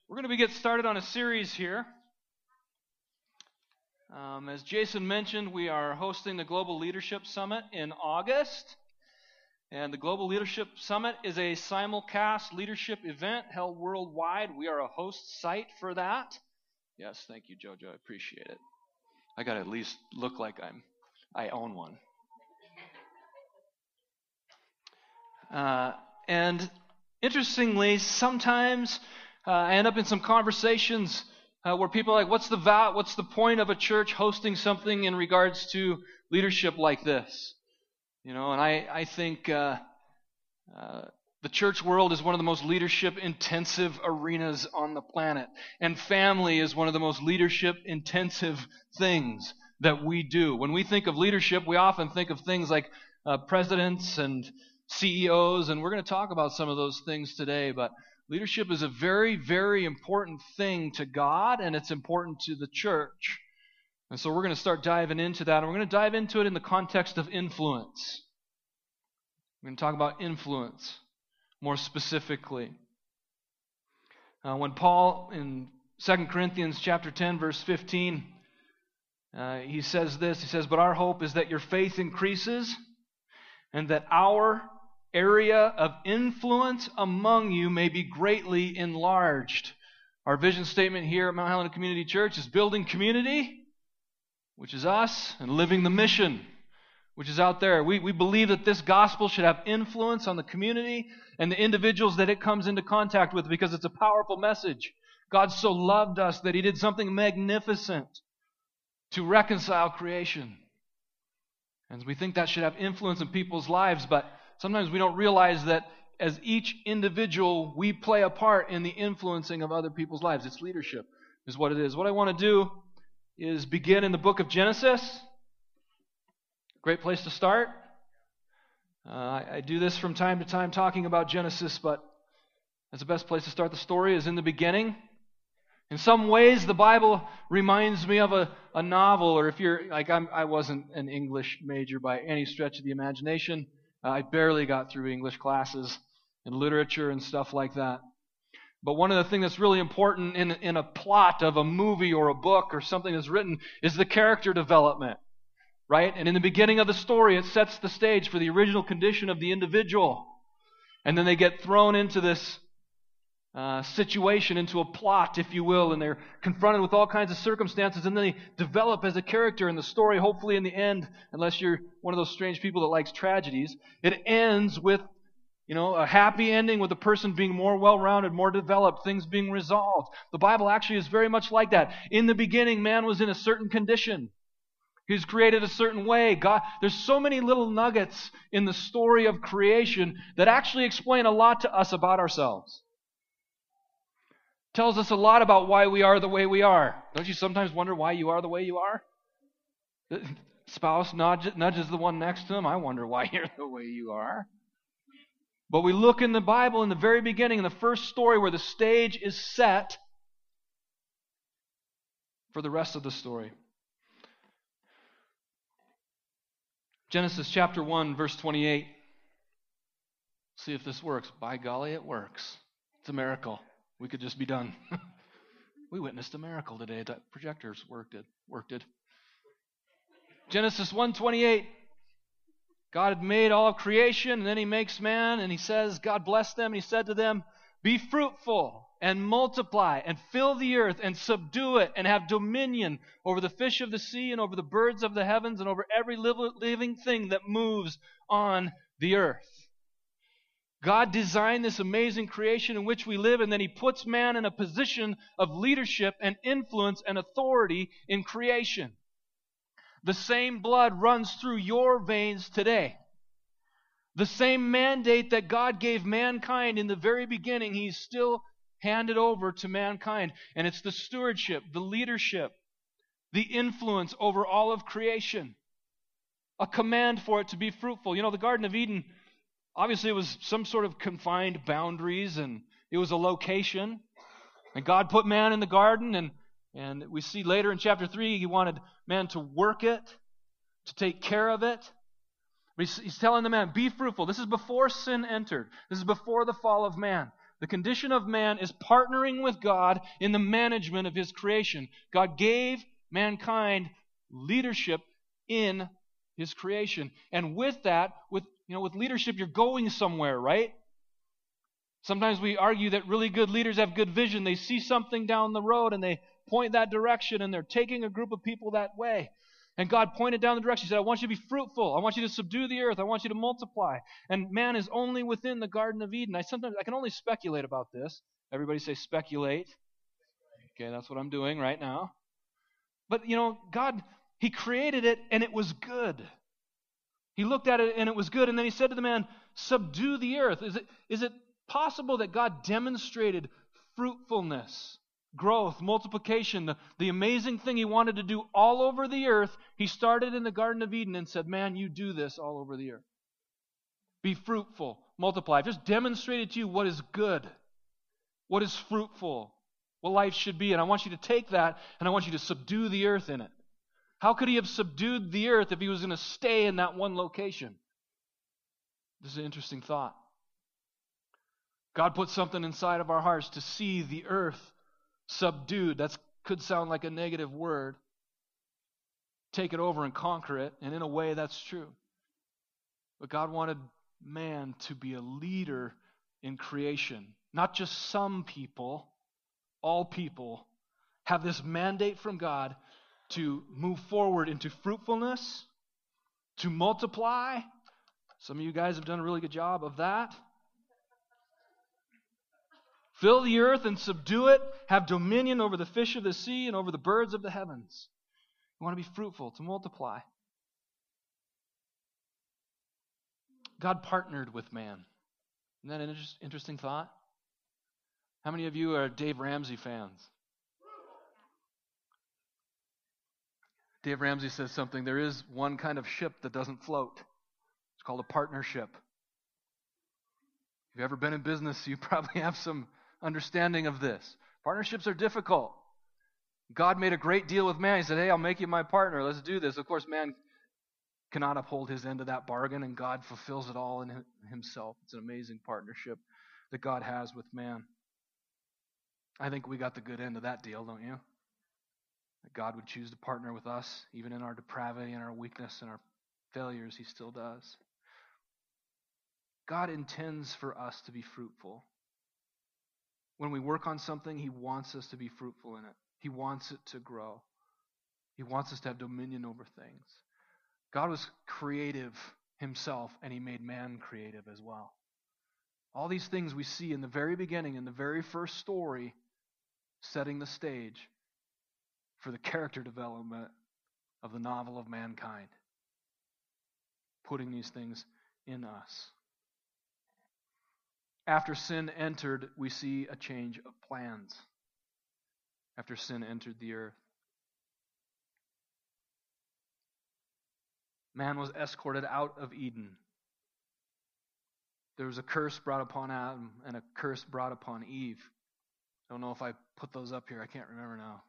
We're going to get started on a series here. As Jason mentioned, we are hosting the Global Leadership Summit in August. And the Global Leadership Summit is a simulcast leadership event held worldwide. We are a host site for that. Yes, thank you, Jojo. I appreciate it. I got to at least look like I own one. And interestingly, sometimes I end up in some conversations where people are like, what's the point of a church hosting something in regards to leadership like this? You know, and I think the church world is one of the most leadership-intensive arenas on the planet. And family is one of the most leadership-intensive things that we do. When we think of leadership, we often think of things like presidents and CEOs, and we're going to talk about some of those things today, but leadership is a very, very important thing to God, and it's important to the church. And so we're going to start diving into that, and we're going to dive into it in the context of influence. We're going to talk about influence more specifically. When Paul, in 2 Corinthians chapter 10, verse 15, he says this, he says, "But our hope is that your faith increases, and that our area of influence among you may be greatly enlarged." Our vision statement here at Mount Helena Community Church is building community, which is us, and living the mission, which is out there. We believe that this gospel should have influence on the community and the individuals that it comes into contact with, because it's a powerful message. God so loved us that He did something magnificent to reconcile creation. And we think that should have influence in people's lives, but sometimes we don't realize that as each individual, we play a part in the influencing of other people's lives. It's leadership is what it is. What I want to do is begin in the book of Genesis. Great place to start. I do this from time to time talking about Genesis, but that's the best place to start the story is in the beginning. In some ways, the Bible reminds me of a novel, or if you're like I wasn't an English major by any stretch of the imagination. I barely got through English classes and literature and stuff like that. But one of the things that's really important in a plot of a movie or a book or something that's written is the character development, right? And in the beginning of the story, it sets the stage for the original condition of the individual. And then they get thrown into this situation, into a plot, if you will, and they're confronted with all kinds of circumstances, and then they develop as a character in the story. Hopefully in the end, unless you're one of those strange people that likes tragedies, it ends with, you know, a happy ending with the person being more well-rounded, more developed, things being resolved. The Bible actually is very much like that. In the beginning, man was in a certain condition. He was created a certain way. God, there's so many little nuggets in the story of creation that actually explain a lot to us about ourselves. Tells us a lot about why we are the way we are. Don't you sometimes wonder why you are the way you are? The spouse nudges the one next to them. I wonder why you're the way you are. But we look in the Bible in the very beginning, in the first story, where the stage is set for the rest of the story. Genesis chapter 1, verse 28. See if this works. By golly, it works. It's a miracle. We could just be done. We witnessed a miracle today. That projectors worked it. Genesis 1:28. God had made all of creation, and then He makes man, and He says, God blessed them, and He said to them, "Be fruitful and multiply and fill the earth and subdue it and have dominion over the fish of the sea and over the birds of the heavens and over every living thing that moves on the earth." God designed this amazing creation in which we live, and then He puts man in a position of leadership and influence and authority in creation. The same blood runs through your veins today. The same mandate that God gave mankind in the very beginning, He's still handed over to mankind. And it's the stewardship, the leadership, the influence over all of creation. A command for it to be fruitful. You know, the Garden of Eden, obviously, it was some sort of confined boundaries, and it was a location. And God put man in the garden, and we see later in chapter 3, He wanted man to work it, to take care of it. But he's telling the man, be fruitful. This is before sin entered. This is before the fall of man. The condition of man is partnering with God in the management of his creation. God gave mankind leadership in his creation. And with that, with leadership, you're going somewhere, right? Sometimes we argue that really good leaders have good vision. They see something down the road and they point that direction, and they're taking a group of people that way. And God pointed down the direction. He said, I want you to be fruitful. I want you to subdue the earth. I want you to multiply. And man is only within the Garden of Eden. I can only speculate about this. Everybody say speculate. Okay, that's what I'm doing right now. But, God, He created it and it was good. He looked at it and it was good. And then He said to the man, subdue the earth. Is it possible that God demonstrated fruitfulness, growth, multiplication, the amazing thing He wanted to do all over the earth? He started in the Garden of Eden and said, man, you do this all over the earth. Be fruitful, multiply. I've just demonstrated to you what is good, what is fruitful, what life should be. And I want you to take that and I want you to subdue the earth in it. How could He have subdued the earth if He was going to stay in that one location? This is an interesting thought. God put something inside of our hearts to see the earth subdued. That could sound like a negative word. Take it over and conquer it, and in a way that's true. But God wanted man to be a leader in creation. Not just some people, all people have this mandate from God to move forward into fruitfulness, to multiply. Some of you guys have done a really good job of that. Fill the earth and subdue it. Have dominion over the fish of the sea and over the birds of the heavens. You want to be fruitful, to multiply. God partnered with man. Isn't that an interesting thought? How many of you are Dave Ramsey fans? Dave Ramsey says something. There is one kind of ship that doesn't float. It's called a partnership. If you've ever been in business, you probably have some understanding of this. Partnerships are difficult. God made a great deal with man. He said, hey, I'll make you my partner. Let's do this. Of course, man cannot uphold his end of that bargain, and God fulfills it all in Himself. It's an amazing partnership that God has with man. I think we got the good end of that deal, don't you? That God would choose to partner with us, even in our depravity and our weakness and our failures. He still does. God intends for us to be fruitful. When we work on something, He wants us to be fruitful in it. He wants it to grow. He wants us to have dominion over things. God was creative Himself, and He made man creative as well. All these things we see in the very beginning, in the very first story, setting the stage for the character development of the novel of mankind. Putting these things in us. After sin entered, we see a change of plans. After sin entered the earth. Man was escorted out of Eden. There was a curse brought upon Adam and a curse brought upon Eve. I don't know if I put those up here. I can't remember now.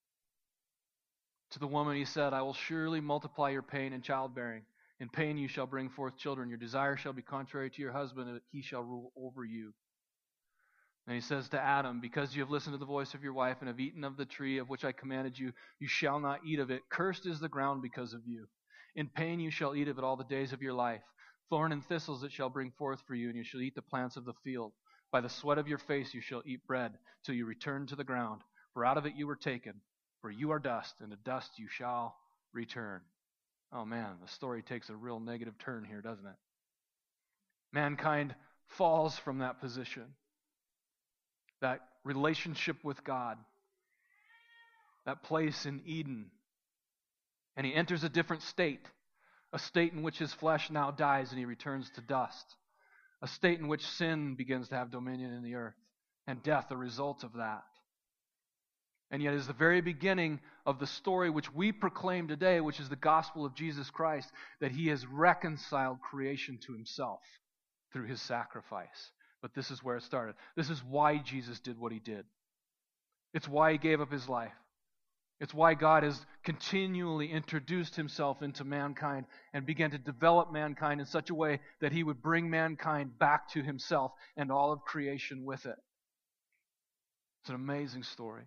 To the woman He said, I will surely multiply your pain in childbearing. In pain you shall bring forth children. Your desire shall be contrary to your husband, and he shall rule over you. And He says to Adam, because you have listened to the voice of your wife and have eaten of the tree of which I commanded you, you shall not eat of it. Cursed is the ground because of you. In pain you shall eat of it all the days of your life. Thorn and thistles it shall bring forth for you, and you shall eat the plants of the field. By the sweat of your face you shall eat bread, till you return to the ground. For out of it you were taken. For you are dust, and to dust you shall return. Oh man, the story takes a real negative turn here, doesn't it? Mankind falls from that position. That relationship with God. That place in Eden. And he enters a different state. A state in which his flesh now dies and he returns to dust. A state in which sin begins to have dominion in the earth. And death, a result of that. And yet it is the very beginning of the story which we proclaim today, which is the gospel of Jesus Christ, that He has reconciled creation to Himself through His sacrifice. But this is where it started. This is why Jesus did what He did. It's why He gave up His life. It's why God has continually introduced Himself into mankind and began to develop mankind in such a way that He would bring mankind back to Himself and all of creation with it. It's an amazing story.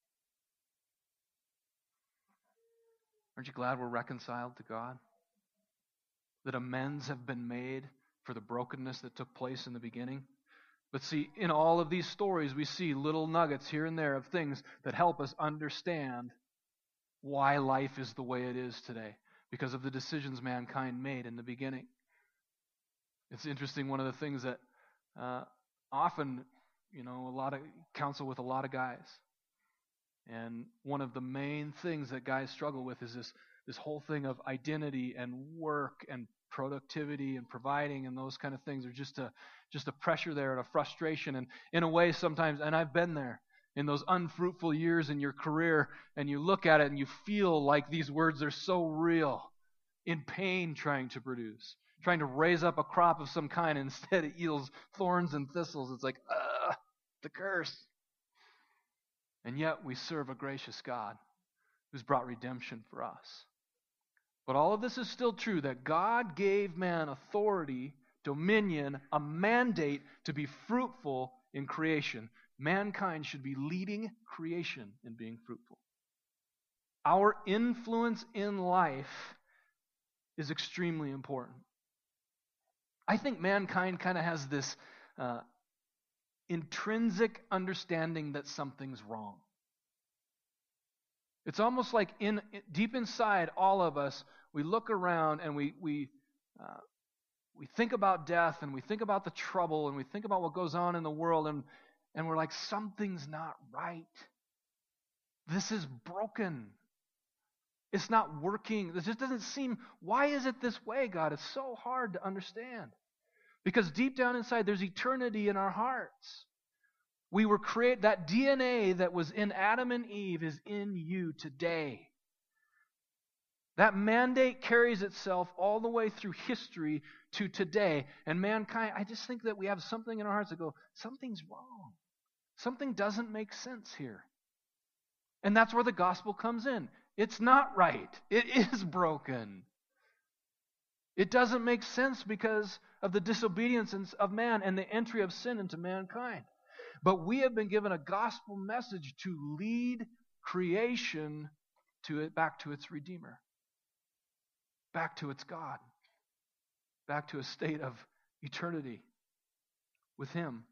Aren't you glad we're reconciled to God? That amends have been made for the brokenness that took place in the beginning? But see, in all of these stories, we see little nuggets here and there of things that help us understand why life is the way it is today, because of the decisions mankind made in the beginning. It's interesting, one of the things that often, a lot of counsel with a lot of guys. And one of the main things that guys struggle with is this whole thing of identity and work and productivity and providing and those kind of things are just a pressure there and a frustration. And in a way sometimes, and I've been there, in those unfruitful years in your career, and you look at it and you feel like these words are so real, in pain trying to produce, trying to raise up a crop of some kind, and instead it yields thorns and thistles. It's like, the curse. And yet we serve a gracious God who's brought redemption for us. But all of this is still true, that God gave man authority, dominion, a mandate to be fruitful in creation. Mankind should be leading creation in being fruitful. Our influence in life is extremely important. I think mankind kind of has this intrinsic understanding that something's wrong. It's almost like deep inside all of us, we look around and we think about death, and we think about the trouble, and we think about what goes on in the world, and we're like, something's not right. This is broken. It's not working. This just doesn't seem, why is it this way, God? It's so hard to understand. Because deep down inside, there's eternity in our hearts. We were created, that DNA that was in Adam and Eve is in you today. That mandate carries itself all the way through history to today. And mankind, I just think that we have something in our hearts that go, something's wrong. Something doesn't make sense here. And that's where the gospel comes in. It's not right. It is broken. It doesn't make sense because of the disobedience of man and the entry of sin into mankind. But we have been given a gospel message to lead creation back to its Redeemer, back to its God, back to a state of eternity with Him.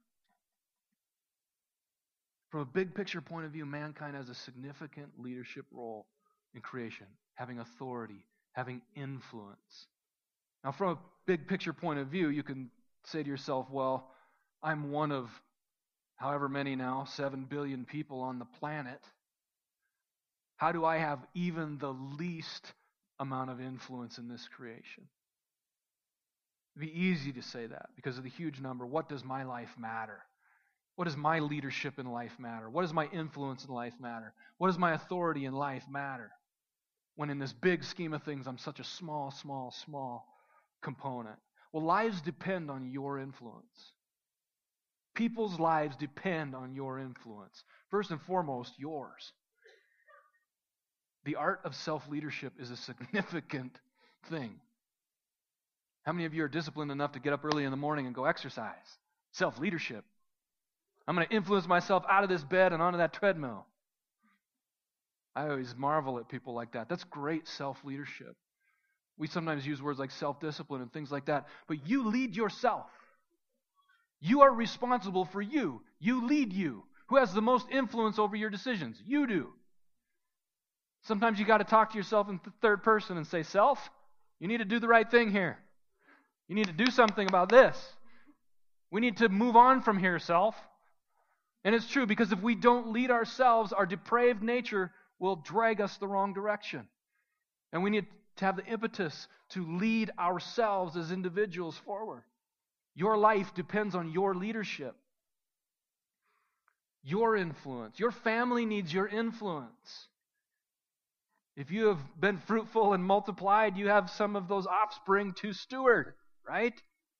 From a big picture point of view, mankind has a significant leadership role in creation, having authority, having influence. Now, from a big picture point of view, you can say to yourself, well, I'm one of however many now, 7 billion people on the planet. How do I have even the least amount of influence in this creation? It'd be easy to say that because of the huge number. What does my life matter? What does my leadership in life matter? What does my influence in life matter? What does my authority in life matter? When in this big scheme of things, I'm such a small component. Well, lives depend on your influence. People's lives depend on your influence. First and foremost, yours. The art of self-leadership is a significant thing. How many of you are disciplined enough to get up early in the morning and go exercise? Self-leadership. I'm going to influence myself out of this bed and onto that treadmill. I always marvel at people like that. That's great self-leadership. We sometimes use words like self-discipline and things like that, but you lead yourself. You are responsible for you. You lead you. Who has the most influence over your decisions? You do. Sometimes you got to talk to yourself in the third person and say, self, you need to do the right thing here. You need to do something about this. We need to move on from here, self. And it's true, because if we don't lead ourselves, our depraved nature will drag us the wrong direction. And we need to have the impetus to lead ourselves as individuals forward. Your life depends on your leadership, your influence. Your family needs your influence. If you have been fruitful and multiplied, you have some of those offspring to steward, right?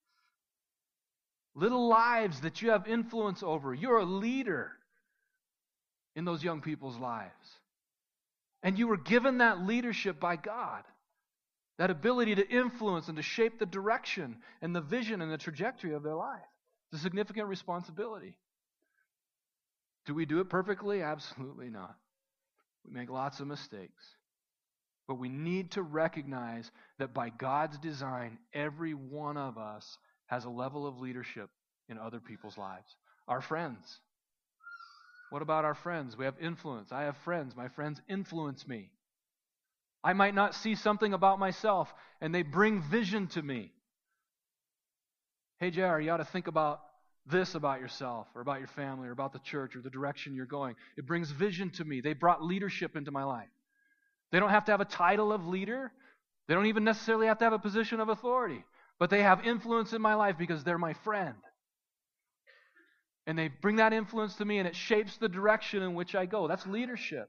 Little lives that you have influence over. You're a leader in those young people's lives. And you were given that leadership by God. That ability to influence and to shape the direction and the vision and the trajectory of their life. It's a significant responsibility. Do we do it perfectly? Absolutely not. We make lots of mistakes. But we need to recognize that by God's design, every one of us has a level of leadership in other people's lives. Our friends. What about our friends? We have influence. I have friends. My friends influence me. I might not see something about myself, and they bring vision to me. Hey, JR, you ought to think about this about yourself, or about your family, or about the church, or the direction you're going. It brings vision to me. They brought leadership into my life. They don't have to have a title of leader. They don't even necessarily have to have a position of authority. But they have influence in my life because they're my friend. And they bring that influence to me, and it shapes the direction in which I go. That's leadership.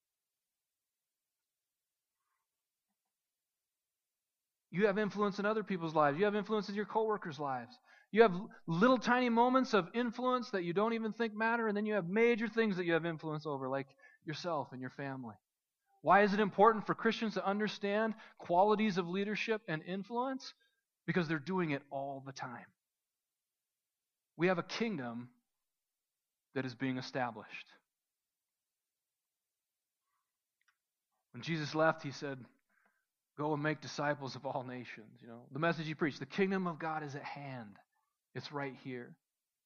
You have influence in other people's lives. You have influence in your coworkers' lives. You have little tiny moments of influence that you don't even think matter, and then you have major things that you have influence over, like yourself and your family. Why is it important for Christians to understand qualities of leadership and influence? Because they're doing it all the time. We have a kingdom that is being established. When Jesus left, he said, "Go and make disciples of all nations." You know, the message he preached, the kingdom of God is at hand. It's right here.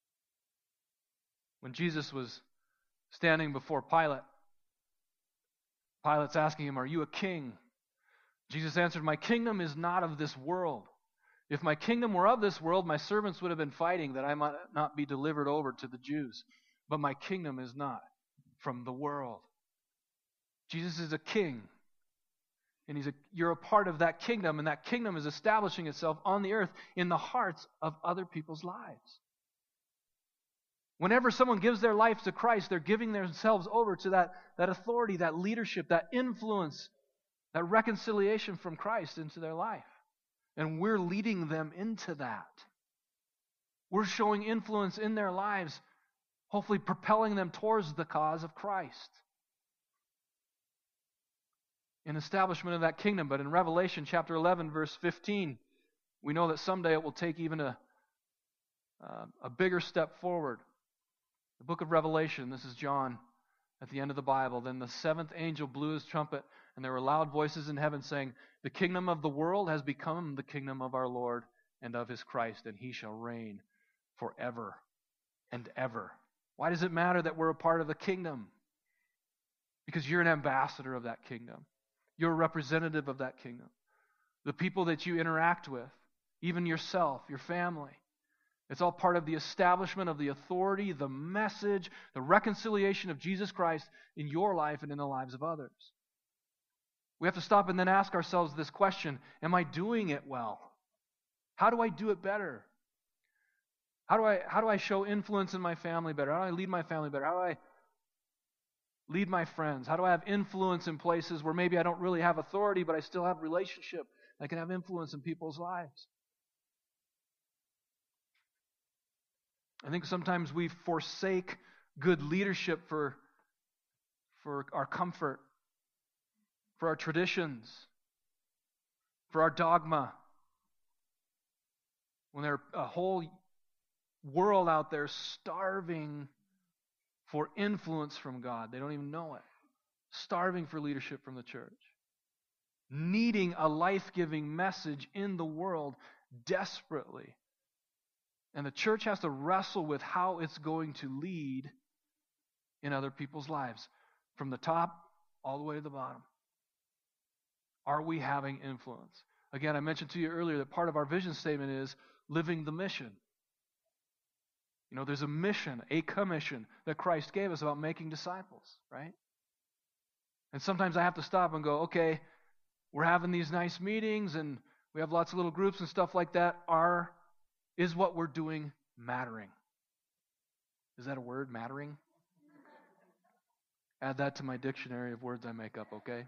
When Jesus was standing before Pilate, Pilate's asking him, "Are you a king?" Jesus answered, "My kingdom is not of this world. If my kingdom were of this world, my servants would have been fighting that I might not be delivered over to the Jews. But my kingdom is not from the world." Jesus is a king. And you're a part of that kingdom, and that kingdom is establishing itself on the earth in the hearts of other people's lives. Whenever someone gives their life to Christ, they're giving themselves over to that authority, that leadership, that influence, that reconciliation from Christ into their life. And we're leading them into that. We're showing influence in their lives, hopefully propelling them towards the cause of Christ. In establishment of that kingdom. But in Revelation chapter 11, verse 15, we know that someday it will take even a bigger step forward. The book of Revelation, this is John at the end of the Bible. Then the seventh angel blew his trumpet, and there were loud voices in heaven saying, "The kingdom of the world has become the kingdom of our Lord and of his Christ, and he shall reign forever and ever." Why does it matter that we're a part of the kingdom? Because you're an ambassador of that kingdom. You're a representative of that kingdom. The people that you interact with, even yourself, your family, it's all part of the establishment of the authority, the message, the reconciliation of Jesus Christ in your life and in the lives of others. We have to stop and then ask ourselves this question: am I doing it well? How do I do it better? How do I show influence in my family better? How do I lead my family better? How do I lead my friends? How do I have influence in places where maybe I don't really have authority, but I still have relationship? I can have influence in people's lives. I think sometimes we forsake good leadership for our comfort, for our traditions, for our dogma. When there's a whole world out there starving for influence from God. They don't even know it. Starving for leadership from the church. Needing a life-giving message in the world desperately. And the church has to wrestle with how it's going to lead in other people's lives. From the top all the way to the bottom. Are we having influence? Again, I mentioned to you earlier that part of our vision statement is living the mission. You know, there's a mission, a commission that Christ gave us about making disciples, right? And sometimes I have to stop and go, okay, we're having these nice meetings and we have lots of little groups and stuff like that. Is what we're doing mattering? Is that a word, mattering? Add that to my dictionary of words I make up, okay?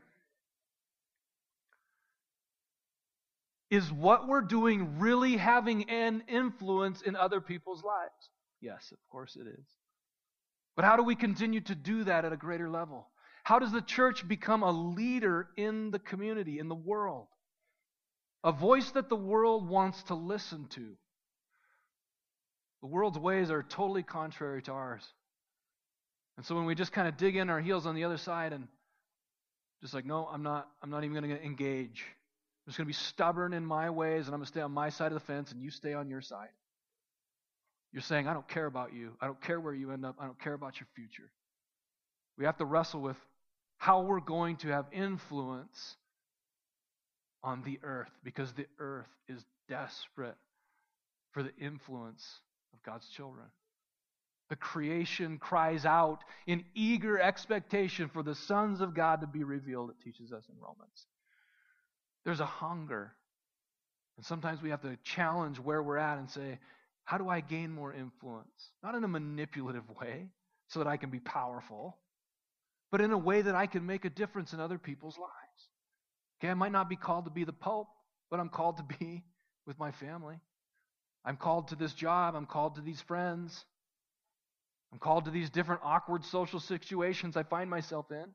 Is what we're doing really having an influence in other people's lives? Yes, of course it is. But how do we continue to do that at a greater level? How does the church become a leader in the community, in the world? A voice that the world wants to listen to. The world's ways are totally contrary to ours. And so when we just kind of dig in our heels on the other side and just like, no, I'm not even going to engage. I'm just going to be stubborn in my ways, and I'm going to stay on my side of the fence, and you stay on your side. You're saying, I don't care about you. I don't care where you end up. I don't care about your future. We have to wrestle with how we're going to have influence on the earth, because the earth is desperate for the influence of God's children. The creation cries out in eager expectation for the sons of God to be revealed, it teaches us in Romans. There's a hunger. And sometimes we have to challenge where we're at and say, how do I gain more influence? Not in a manipulative way so that I can be powerful, but in a way that I can make a difference in other people's lives. Okay, I might not be called to be the Pope, but I'm called to be with my family. I'm called to this job. I'm called to these friends. I'm called to these different awkward social situations I find myself in.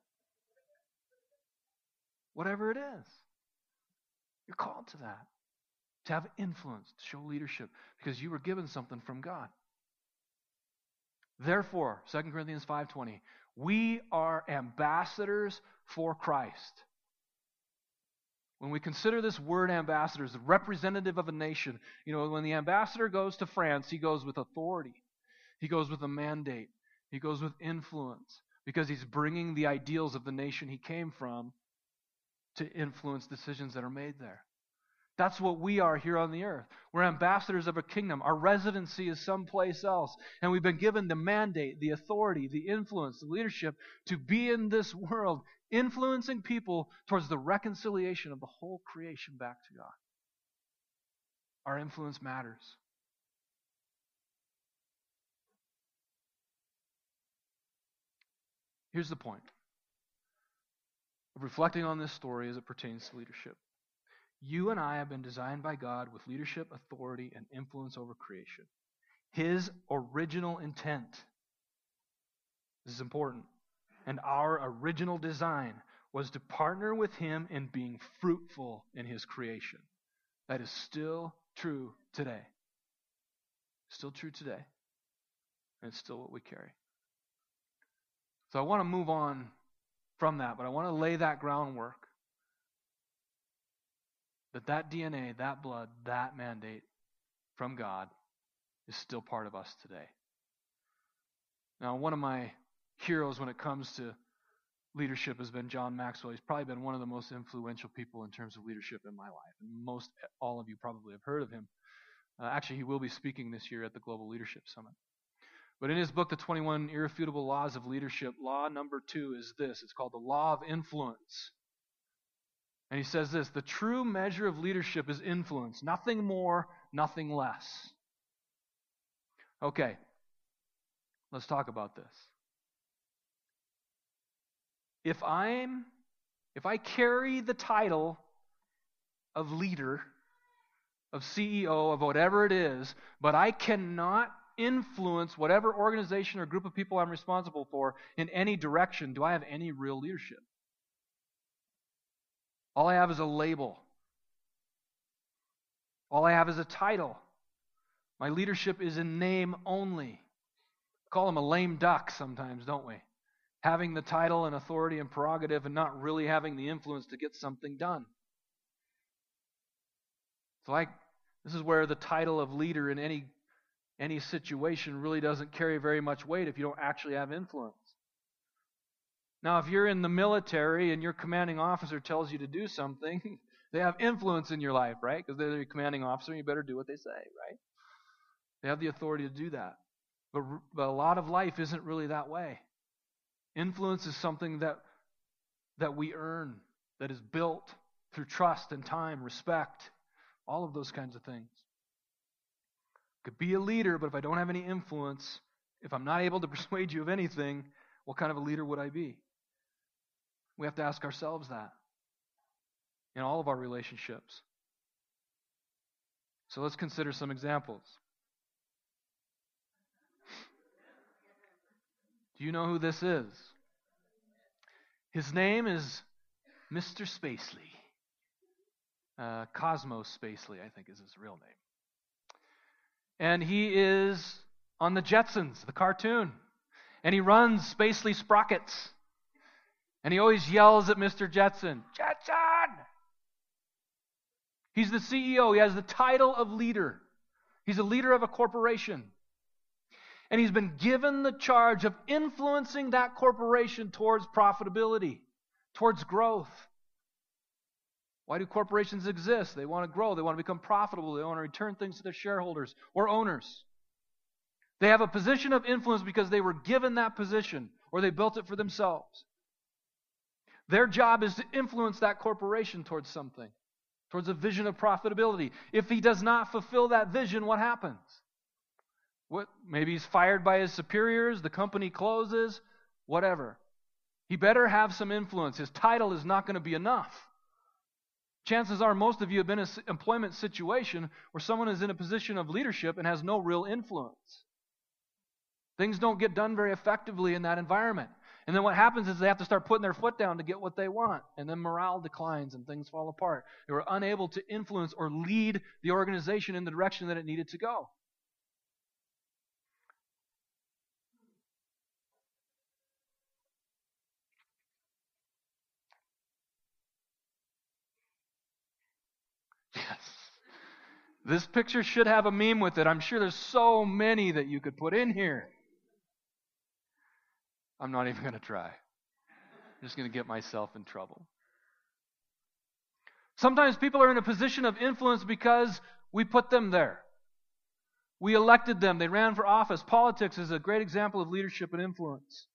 Whatever it is, you're called to that. To have influence, to show leadership, because you were given something from God. Therefore, 2 Corinthians 5:20, we are ambassadors for Christ. When we consider this word ambassadors, the representative of a nation, when the ambassador goes to France, he goes with authority. He goes with a mandate. He goes with influence, because he's bringing the ideals of the nation he came from to influence decisions that are made there. That's what we are here on the earth. We're ambassadors of a kingdom. Our residency is someplace else. And we've been given the mandate, the authority, the influence, the leadership to be in this world, influencing people towards the reconciliation of the whole creation back to God. Our influence matters. Here's the point of reflecting on this story as it pertains to leadership. You and I have been designed by God with leadership, authority, and influence over creation. His original intent, this is important, and our original design was to partner with Him in being fruitful in His creation. That is still true today. Still true today. And it's still what we carry. So I want to move on from that, but I want to lay that groundwork. That DNA, that blood, that mandate from God is still part of us today. Now, one of my heroes when it comes to leadership has been John Maxwell. He's probably been one of the most influential people in terms of leadership in my life. And all of you probably have heard of him. Actually, he will be speaking this year at the Global Leadership Summit. But in his book, The 21 Irrefutable Laws of Leadership, law number 2 is this. It's called the Law of Influence. And he says this: the true measure of leadership is influence. Nothing more, nothing less. Okay, let's talk about this. If I carry the title of leader, of CEO, of whatever it is, but I cannot influence whatever organization or group of people I'm responsible for in any direction, do I have any real leadership? All I have is a label. All I have is a title. My leadership is in name only. We call him a lame duck sometimes, don't we? Having the title and authority and prerogative and not really having the influence to get something done. So this is where the title of leader in any situation really doesn't carry very much weight if you don't actually have influence. Now, if you're in the military and your commanding officer tells you to do something, they have influence in your life, right? Because they're your commanding officer, and you better do what they say, right? They have the authority to do that. But a lot of life isn't really that way. Influence is something that we earn, that is built through trust and time, respect, all of those kinds of things. I could be a leader, but if I don't have any influence, if I'm not able to persuade you of anything, what kind of a leader would I be? We have to ask ourselves that in all of our relationships. So let's consider some examples. Do you know who this is? His name is Mr. Spacely. Cosmos Spacely, I think, is his real name. And he is on the Jetsons, the cartoon. And he runs Spacely Sprockets. And he always yells at Mr. Jetson, Jetson! He's the CEO. He has the title of leader. He's a leader of a corporation. And he's been given the charge of influencing that corporation towards profitability, towards growth. Why do corporations exist? They want to grow. They want to become profitable. They want to return things to their shareholders or owners. They have a position of influence because they were given that position or they built it for themselves. Their job is to influence that corporation towards something, towards a vision of profitability. If he does not fulfill that vision, what happens? Maybe he's fired by his superiors, the company closes, whatever. He better have some influence. His title is not going to be enough. Chances are most of you have been in an employment situation where someone is in a position of leadership and has no real influence. Things don't get done very effectively in that environment. And then what happens is they have to start putting their foot down to get what they want. And then morale declines and things fall apart. They were unable to influence or lead the organization in the direction that it needed to go. Yes. This picture should have a meme with it. I'm sure there's so many that you could put in here. I'm not even going to try. I'm just going to get myself in trouble. Sometimes people are in a position of influence because we put them there. We elected them. They ran for office. Politics is a great example of leadership and influence.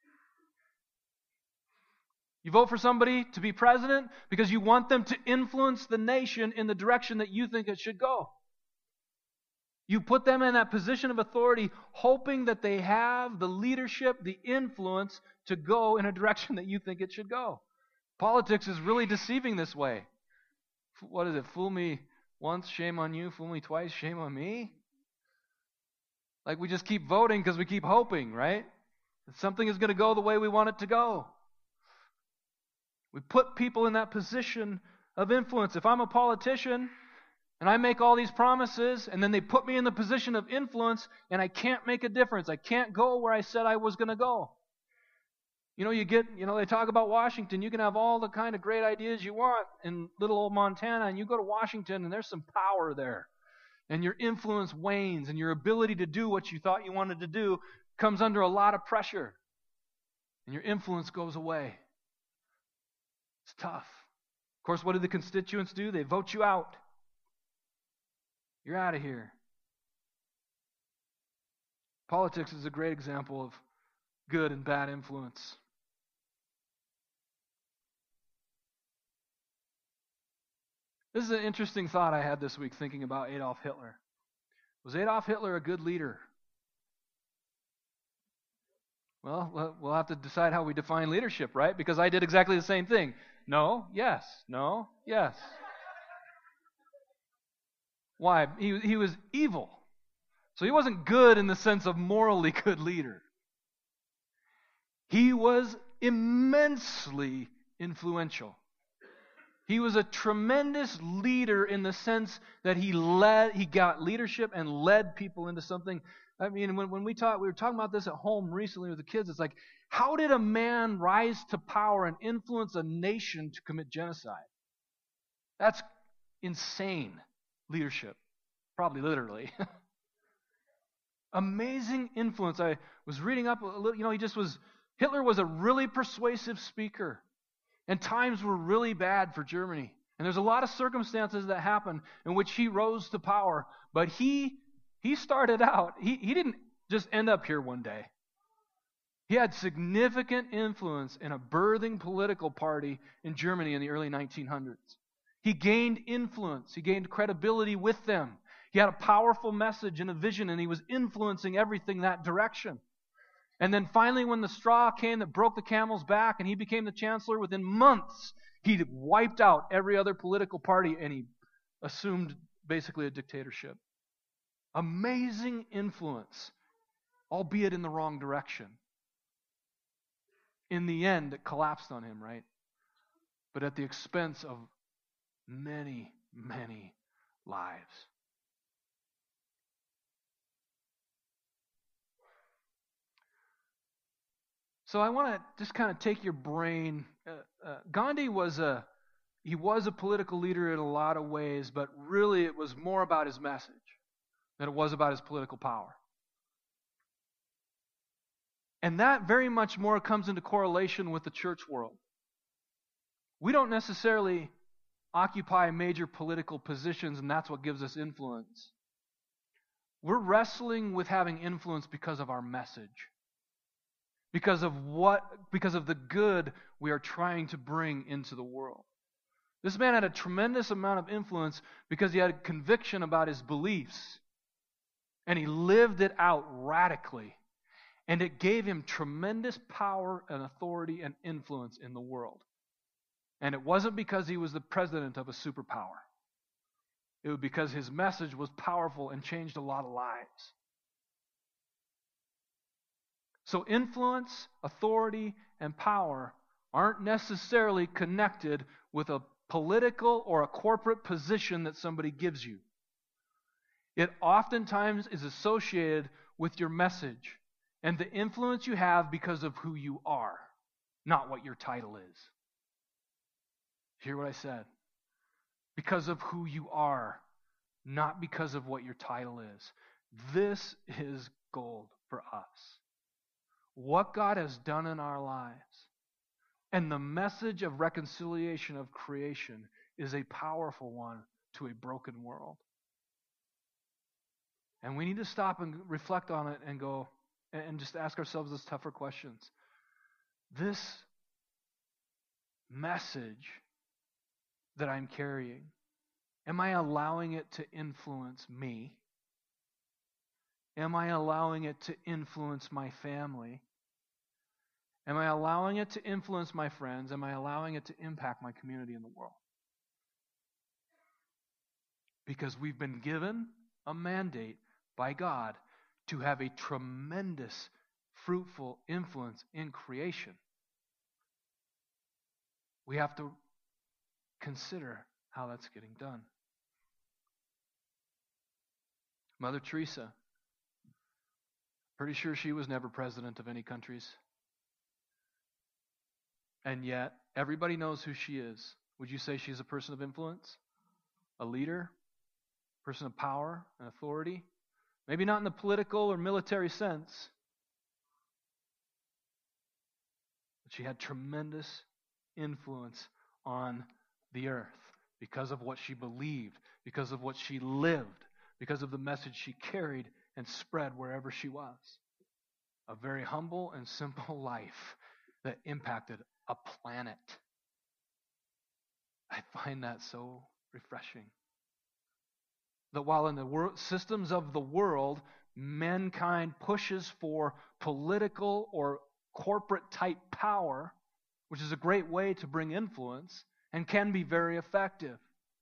You vote for somebody to be president because you want them to influence the nation in the direction that you think it should go. You put them in that position of authority hoping that they have the leadership, the influence to go in a direction that you think it should go. Politics is really deceiving this way. What is it? Fool me once, shame on you. Fool me twice, shame on me. Like we just keep voting because we keep hoping, right? That something is going to go the way we want it to go. We put people in that position of influence. If I'm a politician and I make all these promises and then they put me in the position of influence and I can't make a difference, I can't go where I said I was going to go. They talk about Washington. You can have all the kind of great ideas you want in little old Montana, and you go to Washington and there's some power there. And your influence wanes and your ability to do what you thought you wanted to do comes under a lot of pressure. And your influence goes away. It's tough. Of course, what do the constituents do? They vote you out. You're out of here. Politics is a great example of good and bad influence. This is an interesting thought I had this week thinking about Adolf Hitler. Was Adolf Hitler a good leader? Well, we'll have to decide how we define leadership, right? Because I did exactly the same thing. No, yes, no, yes. Why? He was evil. So he wasn't good in the sense of morally good leader. He was immensely influential. He was a tremendous leader in the sense that he got leadership and led people into something. I mean, when we were talking about this at home recently with the kids, it's like, how did a man rise to power and influence a nation to commit genocide? That's insane leadership. Probably literally. Amazing influence. I was reading up a little, Hitler was a really persuasive speaker. And times were really bad for Germany. And there's a lot of circumstances that happened in which he rose to power. But he started out, he didn't just end up here one day. He had significant influence in a birthing political party in Germany in the early 1900s. He gained influence. He gained credibility with them. He had a powerful message and a vision, and he was influencing everything that direction. And then finally, when the straw came that broke the camel's back and he became the chancellor, within months, he wiped out every other political party and he assumed basically a dictatorship. Amazing influence, albeit in the wrong direction. In the end, it collapsed on him, right? But at the expense of many, many lives. So I want to just kind of take your brain. Gandhi was a political leader in a lot of ways, but really it was more about his message than it was about his political power. And that very much more comes into correlation with the church world. We don't necessarily occupy major political positions, and that's what gives us influence. We're wrestling with having influence because of our message. Because of the good we are trying to bring into the world. This man had a tremendous amount of influence because he had conviction about his beliefs. And he lived it out radically. And it gave him tremendous power and authority and influence in the world. And it wasn't because he was the president of a superpower. It was because his message was powerful and changed a lot of lives. So influence, authority, and power aren't necessarily connected with a political or a corporate position that somebody gives you. It oftentimes is associated with your message and the influence you have because of who you are, not what your title is. Hear what I said? Because of who you are, not because of what your title is. This is gold for us. What God has done in our lives and the message of reconciliation of creation is a powerful one to a broken world. And we need to stop and reflect on it and go and just ask ourselves those tougher questions. This message that I'm carrying, am I allowing it to influence me? Am I allowing it to influence my family? Am I allowing it to influence my friends? Am I allowing it to impact my community in the world? Because we've been given a mandate by God to have a tremendous, fruitful influence in creation. We have to consider how that's getting done. Mother Teresa, pretty sure she was never president of any countries. And yet, everybody knows who she is. Would you say she's a person of influence? A leader? Person of power and authority? Maybe not in the political or military sense. But she had tremendous influence on the earth because of what she believed, because of what she lived, because of the message she carried and spread wherever she was. A very humble and simple life that impacted a planet. I find that so refreshing. That while in the systems of the world, mankind pushes for political or corporate type power, which is a great way to bring influence and can be very effective.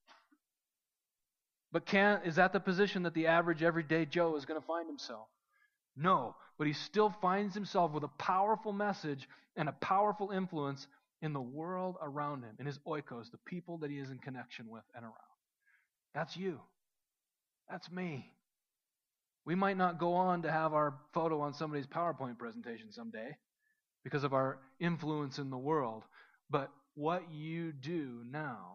But is that the position that the average everyday Joe is going to find himself? No, but he still finds himself with a powerful message and a powerful influence in the world around him, in his oikos, the people that he is in connection with and around. That's you. That's me. We might not go on to have our photo on somebody's PowerPoint presentation someday because of our influence in the world, but what you do now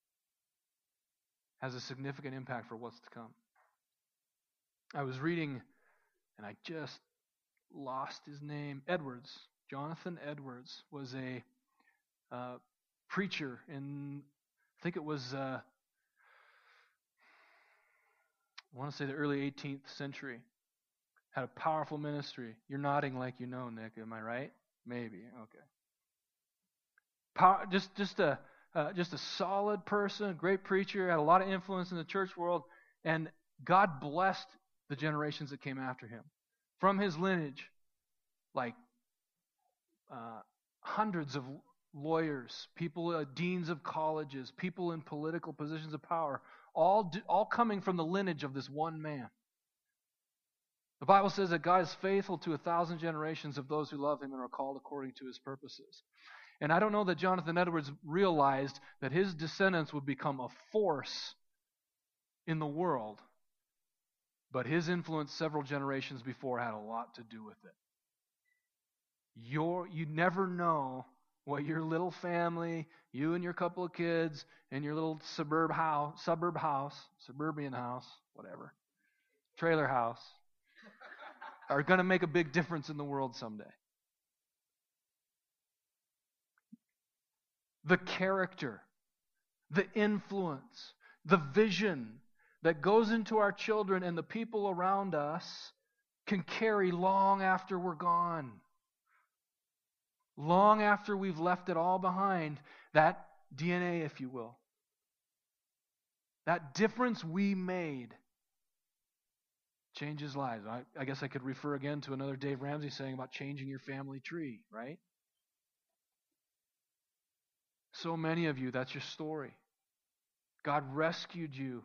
has a significant impact for what's to come. I was reading, and I just lost his name. Edwards. Jonathan Edwards was a preacher in, I think it was, I want to say the early 18th century. Had a powerful ministry. You're nodding like you know, Nick. Am I right? Maybe. Okay. Just a solid person, great preacher, had a lot of influence in the church world, and God blessed the generations that came after him. From his lineage, like hundreds of lawyers, people, deans of colleges, people in political positions of power, all coming from the lineage of this one man. The Bible says that God is faithful to 1,000 generations of those who love him and are called according to his purposes. And I don't know that Jonathan Edwards realized that his descendants would become a force in the world, but his influence several generations before had a lot to do with it. You never know what your little family, you and your couple of kids, and your little suburban house, whatever, trailer house, are going to make a big difference in the world someday. The character, the influence, the vision that goes into our children and the people around us can carry long after we're gone. Long after we've left it all behind, that DNA, if you will. That difference we made changes lives. I guess I could refer again to another Dave Ramsey saying about changing your family tree, right? So many of you, that's your story. God rescued you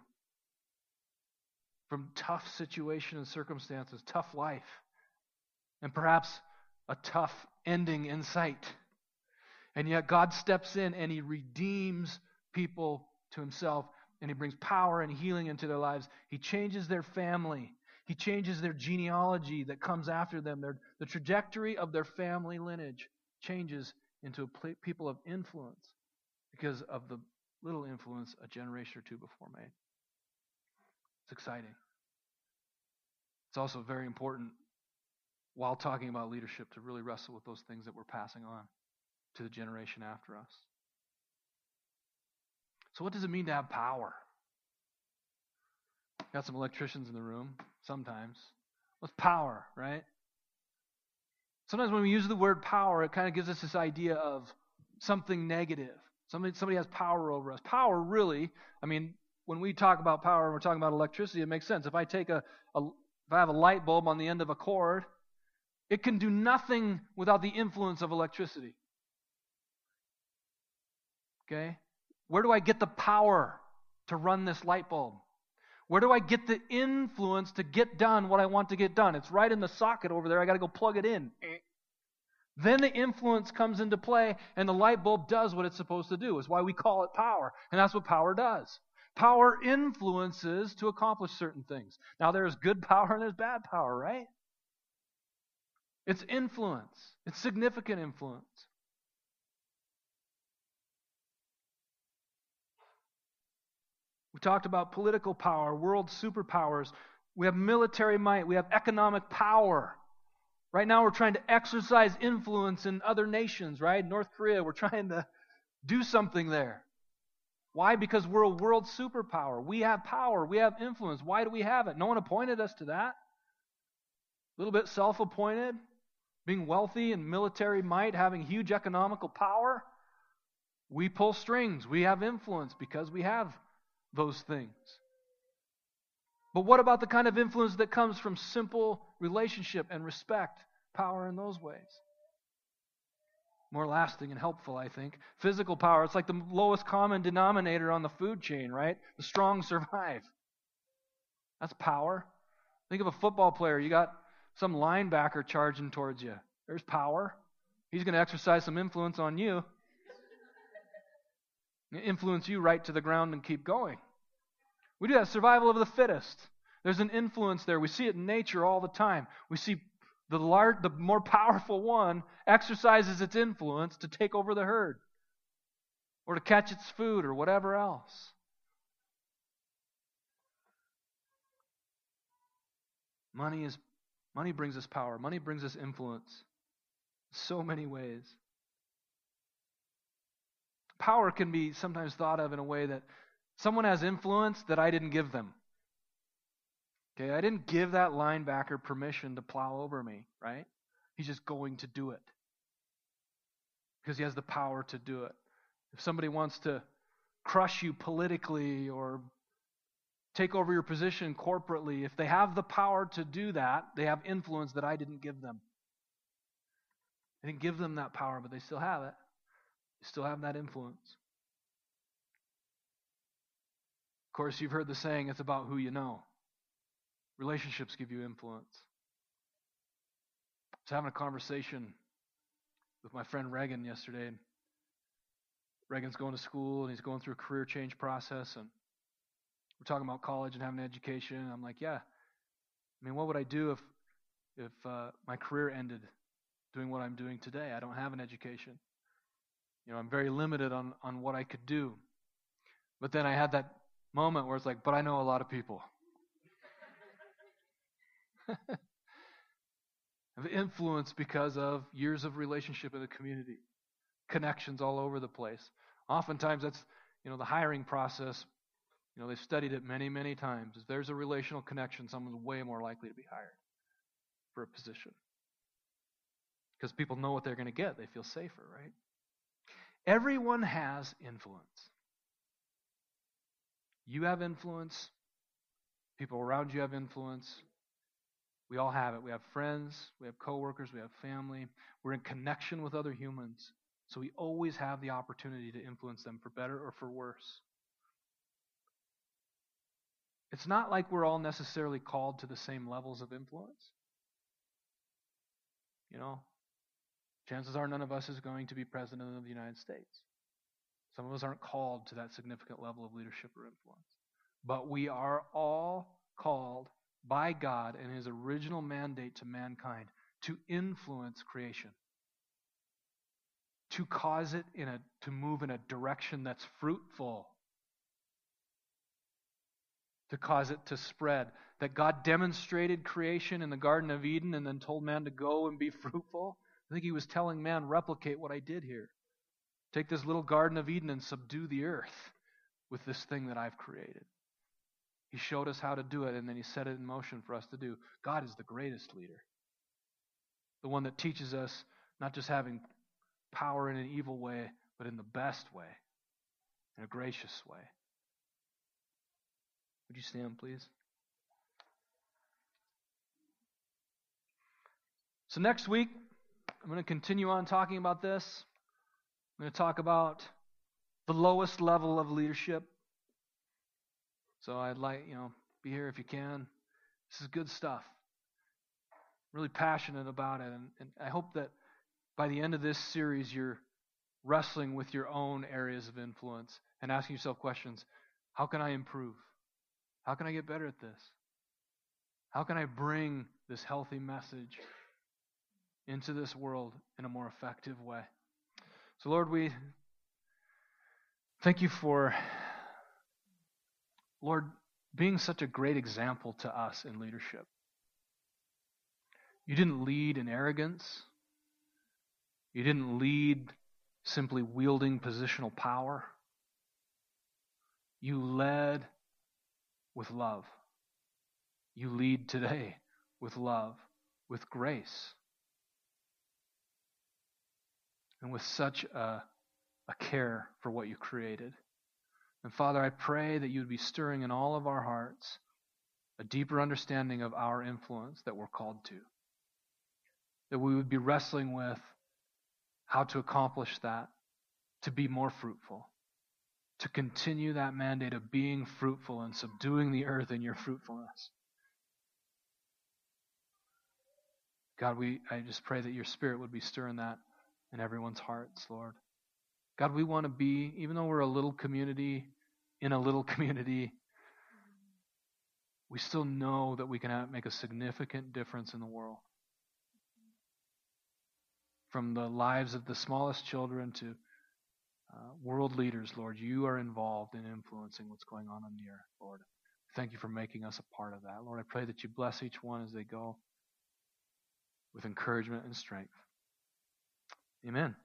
from tough situations and circumstances, tough life, and perhaps a tough ending in sight. And yet God steps in and He redeems people to Himself, and He brings power and healing into their lives. He changes their family. He changes their genealogy that comes after them. The trajectory of their family lineage changes into people of influence because of the little influence a generation or two before made. It's exciting. It's also very important, while talking about leadership, to really wrestle with those things that we're passing on to the generation after us. So what does it mean to have power? Got some electricians in the room, sometimes. What's power, right? Sometimes when we use the word power, it kind of gives us this idea of something negative. Somebody has power over us. Power really, when we talk about power and we're talking about electricity, it makes sense. If I have a light bulb on the end of a cord, it can do nothing without the influence of electricity. Okay? Where do I get the power to run this light bulb? Where do I get the influence to get done what I want to get done? It's right in the socket over there. I got to go plug it in. Then the influence comes into play, and the light bulb does what it's supposed to do. It's why we call it power. And that's what power does. Power influences to accomplish certain things. Now, there's good power and there's bad power, right? It's influence. It's significant influence. We talked about political power, world superpowers. We have military might. We have economic power. Right now we're trying to exercise influence in other nations, right? North Korea, we're trying to do something there. Why? Because we're a world superpower. We have power. We have influence. Why do we have it? No one appointed us to that. A little bit self-appointed. Being wealthy and military might, having huge economical power. We pull strings. We have influence because we have those things. But what about the kind of influence that comes from simple relationship and respect, power in those ways? More lasting and helpful, I think. Physical power, it's like the lowest common denominator on the food chain, right? The strong survive. That's power. Think of a football player. You got some linebacker charging towards you. There's power. He's going to exercise some influence on you. Influence you right to the ground and keep going. We do that. Survival of the fittest. There's an influence there. We see it in nature all the time. We see the more powerful one exercises its influence to take over the herd or to catch its food or whatever else. Money brings us power. Money brings us influence. So many ways. Power can be sometimes thought of in a way that someone has influence that I didn't give them. Okay, I didn't give that linebacker permission to plow over me, right? He's just going to do it because he has the power to do it. If somebody wants to crush you politically or take over your position corporately, if they have the power to do that, they have influence that I didn't give them. I didn't give them that power, but they still have it. They still have that influence. Of course, you've heard the saying, it's about who you know. Relationships give you influence. I was having a conversation with my friend Reagan yesterday. And Reagan's going to school and he's going through a career change process. And we're talking about college and having an education. And I'm like, yeah. What would I do if my career ended doing what I'm doing today. I don't have an education. I'm very limited on what I could do. But then I had that moment where it's like, but I know a lot of people. Of influence because of years of relationship in the community, connections all over the place. Oftentimes that's, the hiring process. They've studied it many, many times. If there's a relational connection, someone's way more likely to be hired for a position. Because people know what they're going to get. They feel safer, right? Everyone has influence. You have influence. People around you have influence. We all have it. We have friends. We have coworkers. We have family. We're in connection with other humans. So we always have the opportunity to influence them for better or for worse. It's not like we're all necessarily called to the same levels of influence. Chances are none of us is going to be president of the United States. Some of us aren't called to that significant level of leadership or influence. But we are all called by God and His original mandate to mankind to influence creation. To cause it to move in a direction that's fruitful. To cause it to spread. That God demonstrated creation in the Garden of Eden and then told man to go and be fruitful. I think He was telling man, replicate what I did here. Take this little Garden of Eden and subdue the earth with this thing that I've created. He showed us how to do it, and then He set it in motion for us to do. God is the greatest leader. The one that teaches us not just having power in an evil way, but in the best way, in a gracious way. Would you stand, please? So next week, I'm going to continue on talking about this. I'm going to talk about the lowest level of leadership. So I'd like, be here if you can. This is good stuff. Really passionate about it. And I hope that by the end of this series, you're wrestling with your own areas of influence and asking yourself questions. How can I improve? How can I get better at this? How can I bring this healthy message into this world in a more effective way? So Lord, we thank You for, Lord, being such a great example to us in leadership. You didn't lead in arrogance. You didn't lead simply wielding positional power. You led with love. You lead today with love, with grace, and with such a care for what You created. And Father, I pray that You would be stirring in all of our hearts a deeper understanding of our influence that we're called to. That we would be wrestling with how to accomplish that, to be more fruitful, to continue that mandate of being fruitful and subduing the earth in Your fruitfulness. God, I just pray that Your Spirit would be stirring that in everyone's hearts, Lord. God, we want to be, even though we're a little community, in a little community, we still know that we can make a significant difference in the world. From the lives of the smallest children to world leaders, Lord, You are involved in influencing what's going on the earth, Lord. Thank You for making us a part of that. Lord, I pray that You bless each one as they go with encouragement and strength. Amen.